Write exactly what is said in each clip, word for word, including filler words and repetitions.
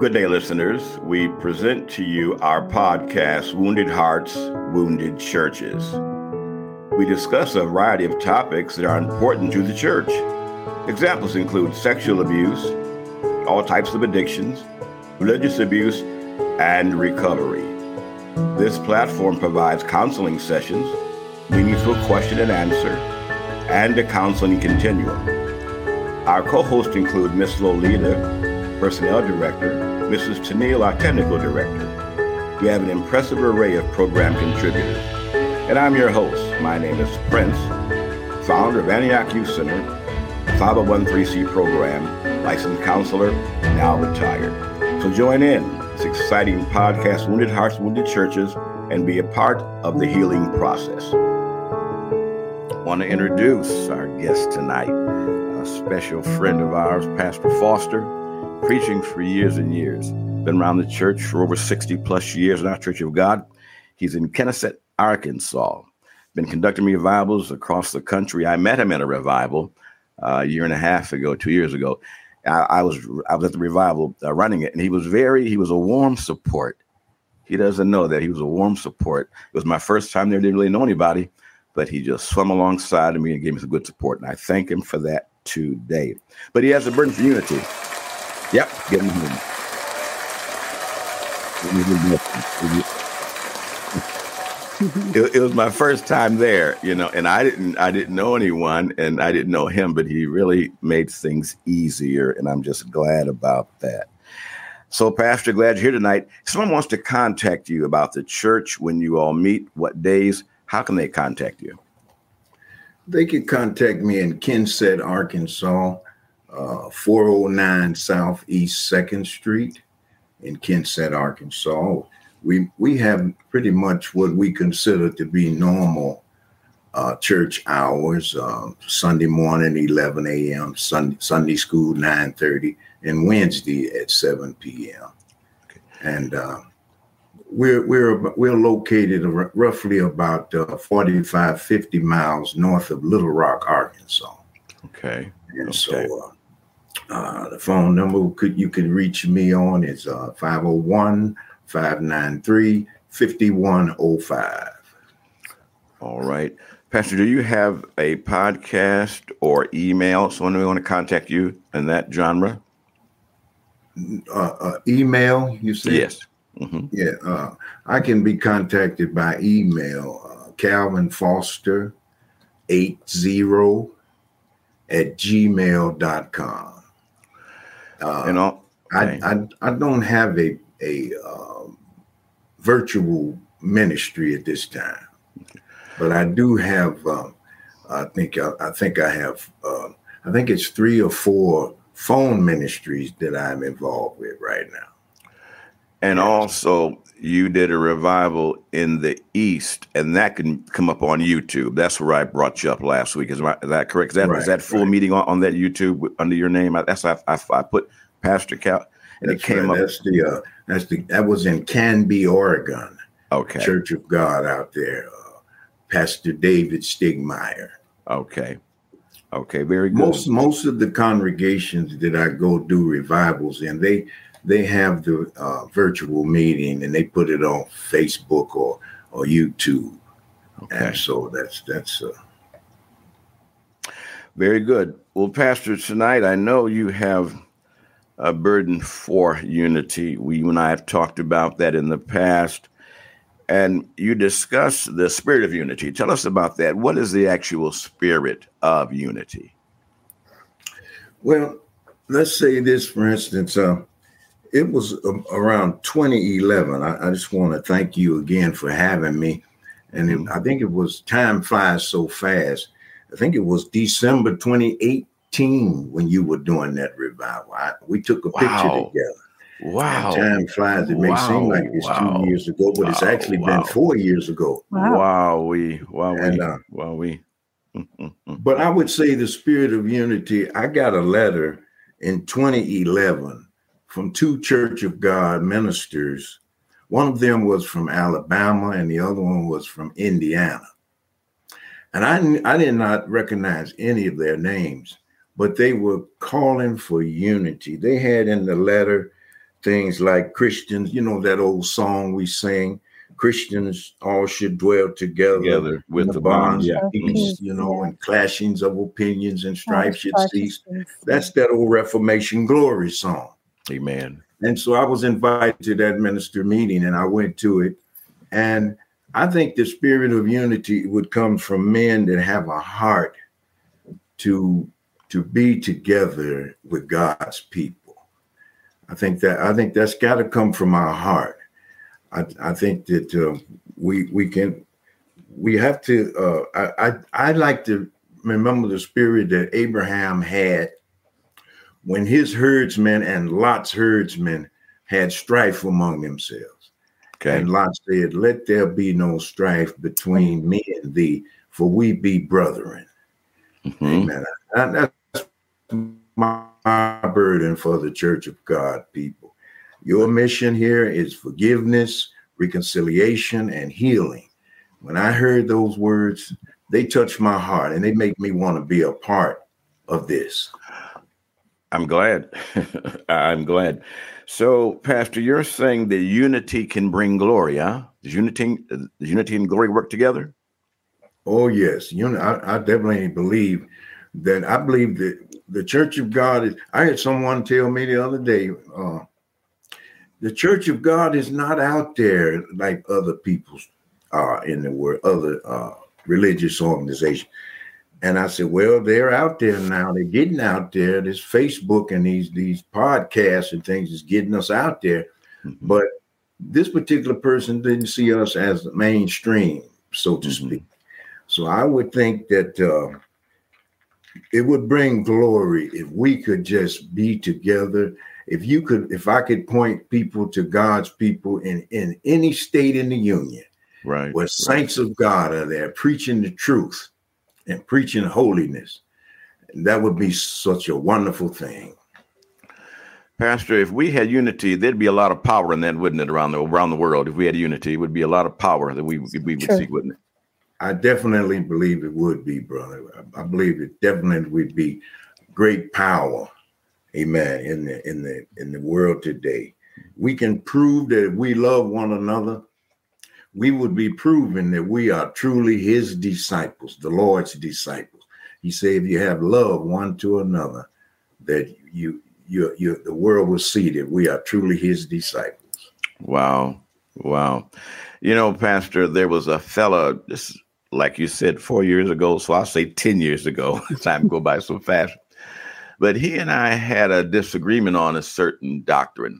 Good day, listeners. We present to you our podcast, Wounded Hearts, Wounded Churches. We discuss a variety of topics that are important to the church. Examples include sexual abuse, all types of addictions, religious abuse, and recovery. This platform provides counseling sessions, meaningful question and answer, and a counseling continuum. Our co-hosts include Miss Lolita, Personnel Director, Missus Tennille, our Technical Director. We have an impressive array of program contributors. And I'm your host. My name is Prince, founder of Antioch Youth Center, five oh one c program, licensed counselor, now retired. So join in this exciting podcast, Wounded Hearts, Wounded Churches, and be a part of the healing process. I want to introduce our guest tonight, a special friend of ours, Pastor Foster, preaching for years and years. Been around the church for over sixty plus years in our Church of God. He's in Kennesaw, Arkansas. Been conducting revivals across the country. I met him at a revival uh, a year and a half ago, two years ago. I, I was I was at the revival uh, running it, and he was very, he was a warm support. He doesn't know that he was a warm support. It was my first time there, didn't really know anybody, but he just swam alongside of me and gave me some good support, and I thank him for that today. But he has a burden for unity. Yep, get him home. It, it was my first time there, you know, and I didn't, I didn't know anyone, and I didn't know him, but he really made things easier, and I'm just glad about that. So, Pastor, glad you're here tonight. If someone wants to contact you about the church when you all meet, what days, how can they contact you? They can contact me in Kensett, Arkansas. Uh, four oh nine Southeast second Street in Kensett, Arkansas. We we have pretty much what we consider to be normal uh, church hours. Uh, Sunday morning, eleven a.m., Sunday, Sunday school, nine thirty, and Wednesday at seven p.m. Okay. And uh, we're we're we're located r- roughly about uh, forty-five, fifty miles north of Little Rock, Arkansas. Okay. And okay. so uh, Uh, the phone number could you can reach me on is uh, five oh one, five nine three, five one oh five. All right. Pastor, do you have a podcast or email? Someone may want to contact you in that genre? Uh, uh, email, you said? Yes. Mm-hmm. Yeah. Uh, I can be contacted by email, uh, Calvin Foster eighty at gmail dot com. Uh, and all, okay. I, I I don't have a a um, virtual ministry at this time, but I do have. Um, I think I, I think I have. Uh, I think it's three or four phone ministries that I'm involved with right now. And also, you did a revival in the East, and that can come up on YouTube. That's where I brought you up last week. Is, my, is that correct? Is that, right, is that full right. meeting on, on that YouTube under your name? I, that's I, I, I put Pastor Cal, and that's it came right. up. That's the uh, that's the that was in Canby, Oregon. Okay, Church of God out there. Uh, Pastor David Stigmeyer. Okay, okay, very good. Most most of the congregations that I go do revivals in, they. They have the uh, virtual meeting and they put it on Facebook or or YouTube. Okay. And so that's that's uh... very good. Well, Pastor, tonight I know you have a burden for unity. We you and I have talked about that in the past, and you discuss the spirit of unity. Tell us about that. What is the actual spirit of unity? Well, let's say this, for instance. Uh, It was um, around twenty eleven. I, I just want to thank you again for having me. And it, I think it was, time flies so fast. I think it was December twenty eighteen when you were doing that revival. I, we took a wow. picture together. Wow. And time flies. It may wow. seem like it's wow. two years ago, but wow. it's actually wow. been four years ago. Wow. Wow. We, wow. And, we, uh, wow. We. But I would say the spirit of unity, I got a letter in twenty eleven from two Church of God ministers. One of them was from Alabama and the other one was from Indiana. And I, I did not recognize any of their names, but they were calling for unity. They had in the letter things like Christians, you know, that old song we sing, Christians all should dwell together, together with in the, the bonds bond. Yeah. of peace, Mm-hmm. you know, Yeah. and clashings of opinions and Oh, strife should strife cease. cease. That's that old Reformation glory song. Amen. And so I was invited to that minister meeting and I went to it. And I think the spirit of unity would come from men that have a heart to, to be together with God's people. I think that I think that's got to come from our heart. I, I think that uh, we we can we have to. Uh, I, I I like to remember the spirit that Abraham had when his herdsmen and Lot's herdsmen had strife among themselves. Okay. And Lot said, "Let there be no strife between me and thee, for we be brethren." Mm-hmm. Amen. And that's my burden for the Church of God people. Your mission here is forgiveness, reconciliation, and healing. When I heard those words, they touch my heart and they make me want to be a part of this. I'm glad. I'm glad. So, Pastor, you're saying that unity can bring glory, huh? Does unity, does unity and glory work together? Oh, yes. You know, I, I definitely believe that. I believe that the Church of God is, I had someone tell me the other day, uh, the Church of God is not out there like other people's are in the world, other uh, religious organizations. And I said, well, they're out there now. They're getting out there. This Facebook and these these podcasts and things is getting us out there. Mm-hmm. But this particular person didn't see us as mainstream, so to mm-hmm. speak. So I would think that uh, it would bring glory if we could just be together. If you could, if I could point people to God's people in, in any state in the union, right, where saints right. of God are there preaching the truth and preaching holiness, that would be such a wonderful thing. Pastor, if we had unity, there'd be a lot of power in that, wouldn't it, around the around the world? If we had unity, it would be a lot of power that we, we would True. see, wouldn't it? I definitely believe it would be, brother. I believe it definitely would be great power. Amen. In the in the in the world today, we can prove that if we love one another, we would be proving that we are truly his disciples, the Lord's disciples. He said, if you have love one to another, that you you you the world will see that we are truly his disciples. Wow. Wow. You know, Pastor, there was a fella, just like you said, four years ago. So I'll say ten years ago. Time go by so fast. But he and I had a disagreement on a certain doctrine.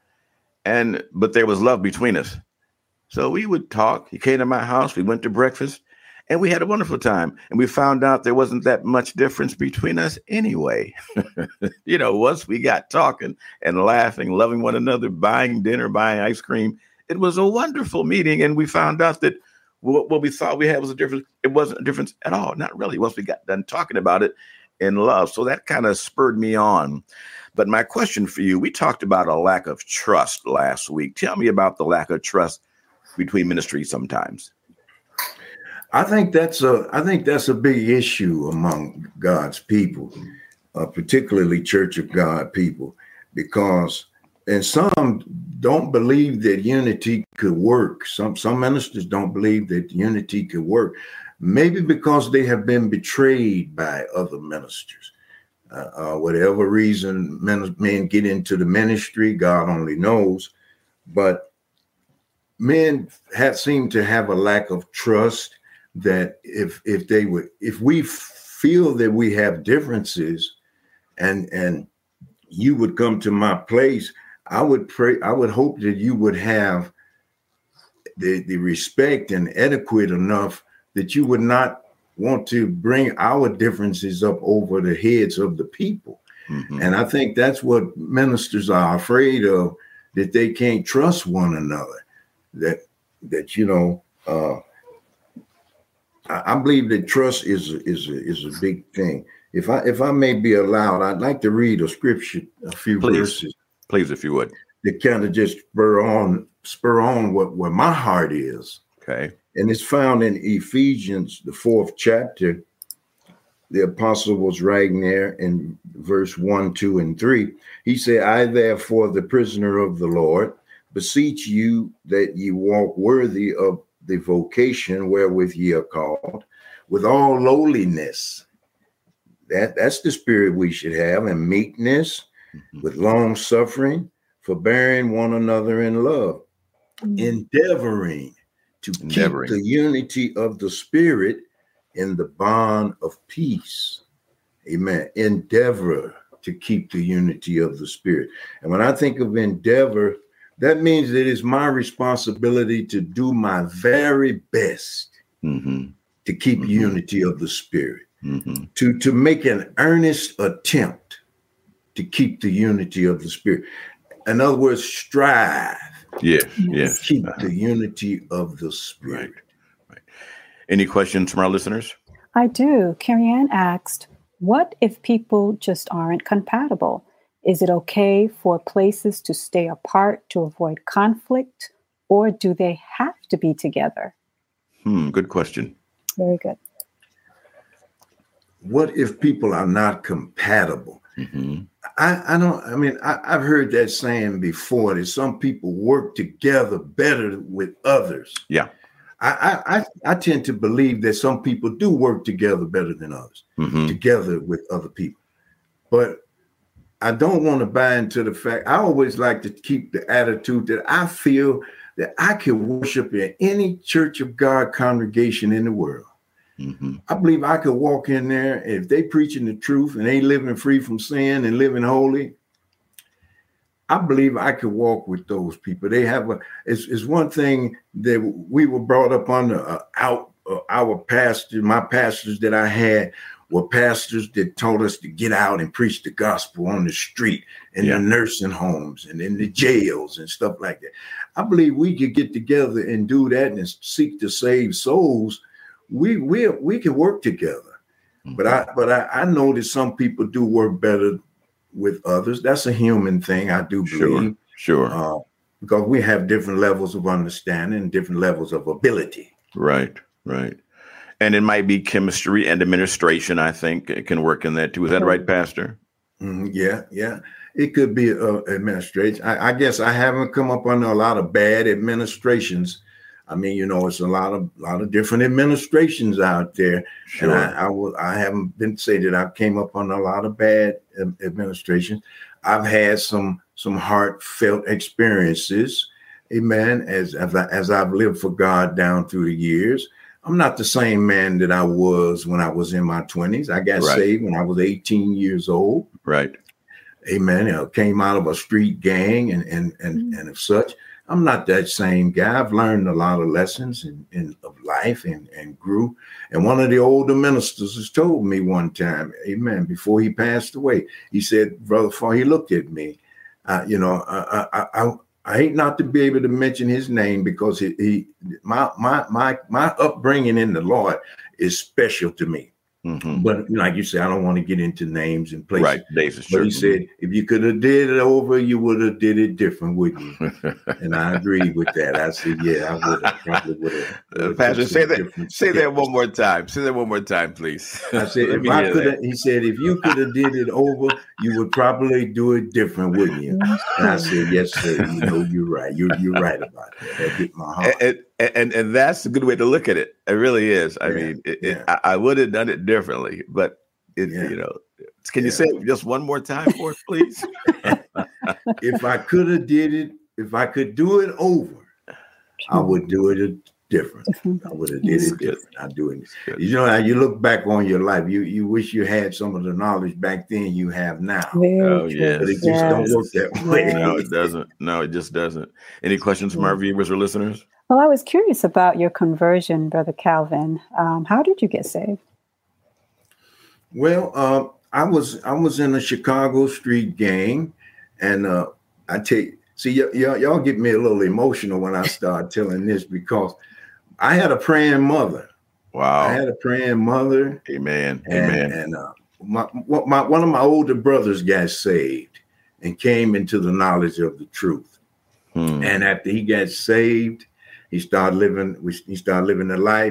And but there was love between us. So we would talk. He came to my house. We went to breakfast and we had a wonderful time. And we found out there wasn't that much difference between us anyway. You know, once we got talking and laughing, loving one another, buying dinner, buying ice cream, it was a wonderful meeting. And we found out that what, what we thought we had was a difference. It wasn't a difference at all. Not really. Once we got done talking about it in love. So that kind of spurred me on. But my question for you, we talked about a lack of trust last week. Tell me about the lack of trust between ministries sometimes. I think that's a I think that's a big issue among God's people, uh, particularly Church of God people, because and some don't believe that unity could work. Some some ministers don't believe that unity could work, maybe because they have been betrayed by other ministers. Uh, uh, whatever reason men, men get into the ministry, God only knows, but men have seem to have a lack of trust that if if they would if we feel that we have differences and and you would come to my place, I would pray, I would hope that you would have the, the respect and etiquette enough that you would not want to bring our differences up over the heads of the people. Mm-hmm. And I think that's what ministers are afraid of, that they can't trust one another. That, that, you know, uh, I, I believe that trust is, is, is a big thing. If I, if I may be allowed, I'd like to read a scripture, a few Please. verses. Please, if you would. That kind of just spur on, spur on what, what my heart is. Okay. And it's found in Ephesians, the fourth chapter. the apostle was writing there in verse one, two, and three. He said, I therefore, the prisoner of the Lord, beseech you that ye walk worthy of the vocation wherewith ye are called, with all lowliness. That, that's the spirit we should have, and meekness, mm-hmm. with long suffering, forbearing one another in love, mm-hmm. endeavoring to endeavoring. keep the unity of the spirit in the bond of peace. Amen. Endeavor to keep the unity of the spirit. And when I think of endeavor, that means that it's my responsibility to do my very best mm-hmm. to keep mm-hmm. unity of the spirit, mm-hmm. to, to make an earnest attempt to keep the unity of the spirit. In other words, strive. Yes, yes. Keep uh-huh. the unity of the spirit. Right. Right. Any questions from our listeners? I do. Carrie Ann asked, what if people just aren't compatible? Is it okay for places to stay apart to avoid conflict, or do they have to be together? Hmm, good question. Very good. What if people are not compatible? Mm-hmm. I, I don't, I mean, I, I've heard that saying before, that some people work together better with others. Yeah. I, I, I tend to believe that some people do work together better than others, mm-hmm. together with other people. But I don't want to buy into the fact, I always like to keep the attitude that I feel that I can worship in any Church of God congregation in the world. Mm-hmm. I believe I could walk in there, if they preaching the truth and they living free from sin and living holy, I believe I could walk with those people. They have a, it's, it's one thing that we were brought up under uh, out uh, our pastors, my pastors that I had were pastors that told us to get out and preach the gospel on the street, in yeah. the nursing homes and in the jails and stuff like that. I believe we could get together and do that and seek to save souls. We we we can work together, mm-hmm. but I but I, I know that some people do work better with others. That's a human thing, I do believe. Sure, sure. Uh, because we have different levels of understanding and different levels of ability. Right, right. And it might be chemistry and administration, I think, it can work in that too. Is that right, Pastor? Mm, yeah, yeah. It could be uh, administration. I, I guess I haven't come up under a lot of bad administrations. I mean, you know, it's a lot of lot of different administrations out there. Sure. And I, I, will, I haven't been to say that I came up on a lot of bad administration. I've had some some heartfelt experiences, amen, as, as, I, as I've lived for God down through the years. I'm not the same man that I was when I was in my twenties. I got right. saved when I was eighteen years old. Right. Amen. I came out of a street gang and and and, mm-hmm. and of such. I'm not that same guy. I've learned a lot of lessons in, in of life and, and grew. And one of the older ministers has told me one time, amen, before he passed away, he said, Brother Farr, he looked at me, uh, you know, I, I, I, I hate not to be able to mention his name because he, he my, my, my, my upbringing in the Lord is special to me. Mm-hmm. But like you said, I don't want to get into names and places. Right, Davis. But he said, if you could have did it over, you would have did it different, wouldn't you? And I agreed with that. I said, yeah, I would have probably would have. Uh, Pastor, say that. Say that one more time. Say that one more time, please. I said, if I could have, he said, if you could have did it over, you would probably do it different, wouldn't you? And I said, yes, sir. You know, you're right. You're you're right about that. That hit my heart. And, and and that's a good way to look at it. It really is. I yeah, mean, it, yeah. it, I, I would have done it differently, but it, yeah. you know, can you yeah. say it just one more time for us, please? If I could have did it, if I could do it over, I would do it different. I would have did it different. I do it. You know, now you look back on your life, you you wish you had some of the knowledge back then you have now. Oh yeah, but it just yes. don't work that way. No, it doesn't. No, it just doesn't. Any questions from our viewers or listeners? Well, I was curious about your conversion, Brother Calvin. Um, how did you get saved? Well, uh, I was I was in a Chicago street gang, and uh, I take see y- y- y'all get me a little emotional when I start telling this because I had a praying mother. Wow, I had a praying mother. Amen. And, Amen. And uh, my, my one of my older brothers got saved and came into the knowledge of the truth. Hmm. And after he got saved, he started living. He started living a life.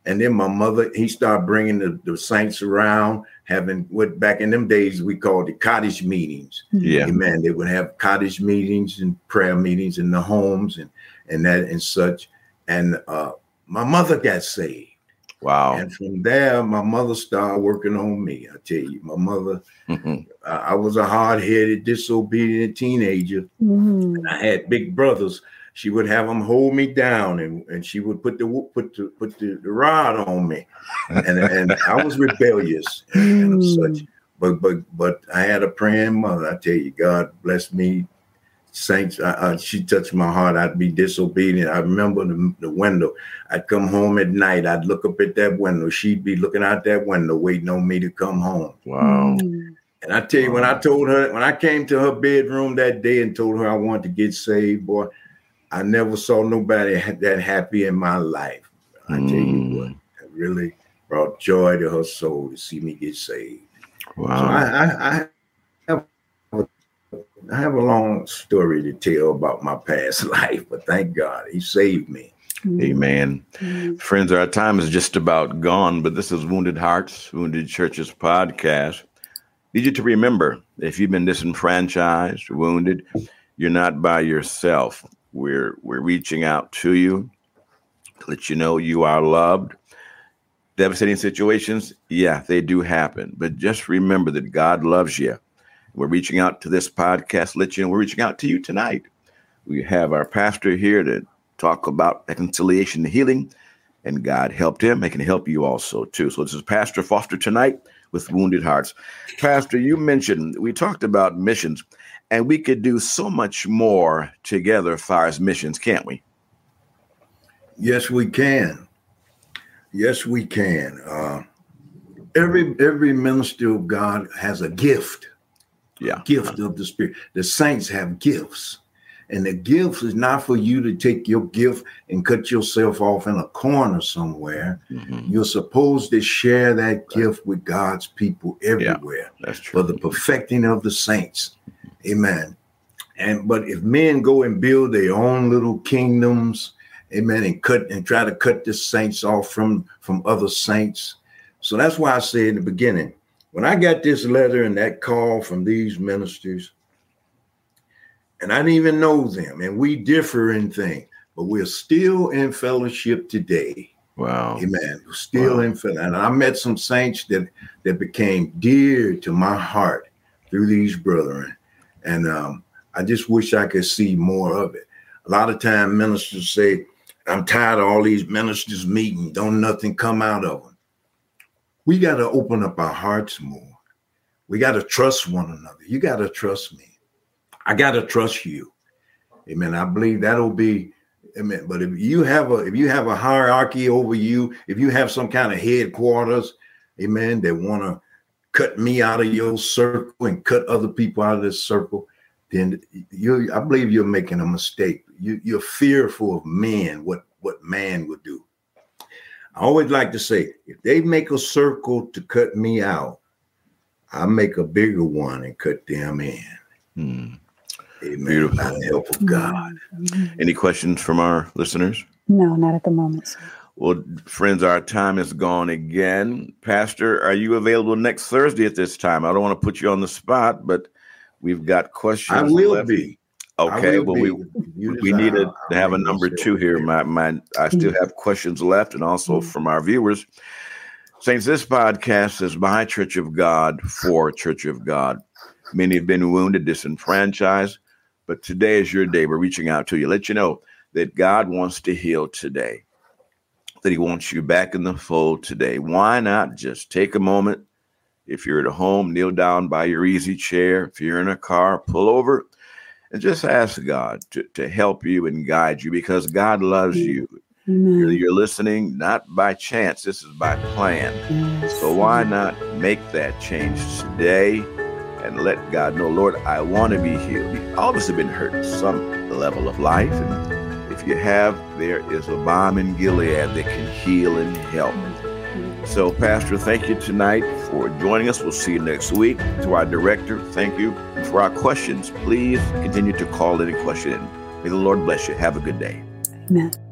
And then my mother, he started bringing the, the saints around, having what back in them days we called the cottage meetings. Yeah. Amen. They would have cottage meetings and prayer meetings in the homes and, and that and such. And uh, my mother got saved. Wow. And from there, my mother started working on me. I tell you, my mother, mm-hmm. uh, I was a hard-headed, disobedient teenager. Mm-hmm. And I had big brothers. She would have them hold me down, and, and she would put the put the put the, the rod on me, and and I was rebellious and, and such. But but but I had a praying mother. I tell you, God bless me, saints. I, I, she touched my heart. I'd be disobedient. I remember the, the window. I'd come home at night. I'd look up at that window. She'd be looking out that window, waiting on me to come home. Wow. And I tell you, when I told her, when I came to her bedroom that day and told her I wanted to get saved, boy, I never saw nobody that happy in my life. I tell mm. you what, it really brought joy to her soul to see me get saved. Wow. So I, I, I, have, a, I have a long story to tell about my past life, but thank God he saved me. Amen. Mm. Friends, our time is just about gone, but this is Wounded Hearts, Wounded Churches podcast. Need you to remember, if you've been disenfranchised, wounded, you're not by yourself. We're we're reaching out to you to let you know you are loved. Devastating situations, yeah, they do happen. But just remember that God loves you. We're reaching out to this podcast, let you know we're reaching out to you tonight. We have our pastor here to talk about reconciliation and healing, and God helped him. It can help you also, too. So this is Pastor Foster tonight with Wounded Hearts. Pastor, you mentioned, we talked about missions. And we could do so much more together as far as missions, can't we? Yes, we can. Yes, we can. Uh, every every minister of God has a gift. Yeah. A gift of the Spirit. The saints have gifts. And the gift is not for you to take your gift and cut yourself off in a corner somewhere. Mm-hmm. You're supposed to share that gift with God's people everywhere. Yeah, that's true. For the perfecting of the saints. Amen. And but if men go and build their own little kingdoms, amen, and cut and try to cut the saints off from, from other saints. So that's why I said in the beginning, when I got this letter and that call from these ministers, and I didn't even know them, and we differ in things, but we're still in fellowship today. Wow. Amen. We're still wow. in fellowship. And I met some saints that, that became dear to my heart through these brethren. And um, I just wish I could see more of it. A lot of time ministers say, I'm tired of all these ministers meeting. Don't nothing come out of them. We got to open up our hearts more. We got to trust one another. You got to trust me. I got to trust you. Amen. I believe that'll be, amen. But if you have a, if you have a hierarchy over you, if you have some kind of headquarters, amen, that want to cut me out of your circle and cut other people out of this circle, then you, I believe you're making a mistake. You, you're fearful of men, what, what man would do. I always like to say, if they make a circle to cut me out, I make a bigger one and cut them in. Hmm. Amen. Beautiful. By the help of God. Any questions from our listeners? No, not at the moment, sir. Well, friends, our time is gone again. Pastor, are you available next Thursday at this time? I don't want to put you on the spot, but we've got questions. I will left. be. Okay, will well, be. we we need to have a number two here. My, my, I still have questions left, and also mm-hmm. from our viewers. Saints, this podcast is by Church of God for Church of God. Many have been wounded, disenfranchised, but today is your day. We're reaching out to you, let you know that God wants to heal today, that he wants you back in the fold today. Why not just take a moment? If you're at home, kneel down by your easy chair. If you're in a car, pull over and just ask God to, to help you and guide you, because God loves you. You're, you're listening not by chance. This is by plan. Yes. So why not make that change today and let God know, Lord, I want to be healed. All of us have been hurt at some level of life. And if you have, there is a balm in Gilead that can heal and help. So, Pastor, thank you tonight for joining us. We'll see you next week. To our director, thank you. And for our questions, please continue to call in and question in. May the Lord bless you. Have a good day. Amen.